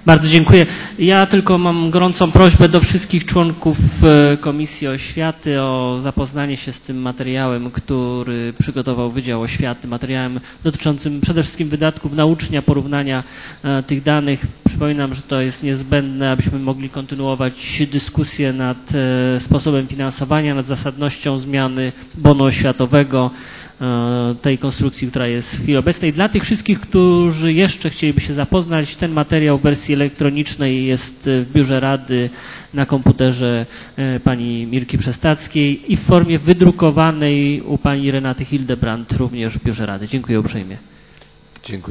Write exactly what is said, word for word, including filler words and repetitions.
Bardzo dziękuję. Ja tylko mam gorącą prośbę do wszystkich członków Komisji Oświaty o zapoznanie się z tym materiałem, który przygotował Wydział Oświaty, materiałem dotyczącym przede wszystkim wydatków na ucznia, porównania tych danych. Przypominam, że to jest niezbędne, abyśmy mogli kontynuować dyskusję nad sposobem finansowania, nad zasadnością zmiany bonu oświatowego, tej konstrukcji, która jest w chwili obecnej. Dla tych wszystkich, którzy jeszcze chcieliby się zapoznać, ten materiał w wersji elektronicznej jest w Biurze Rady na komputerze pani Mirki Przestackiej i w formie wydrukowanej u pani Renaty Hildebrandt również w Biurze Rady. Dziękuję uprzejmie. Dziękuję.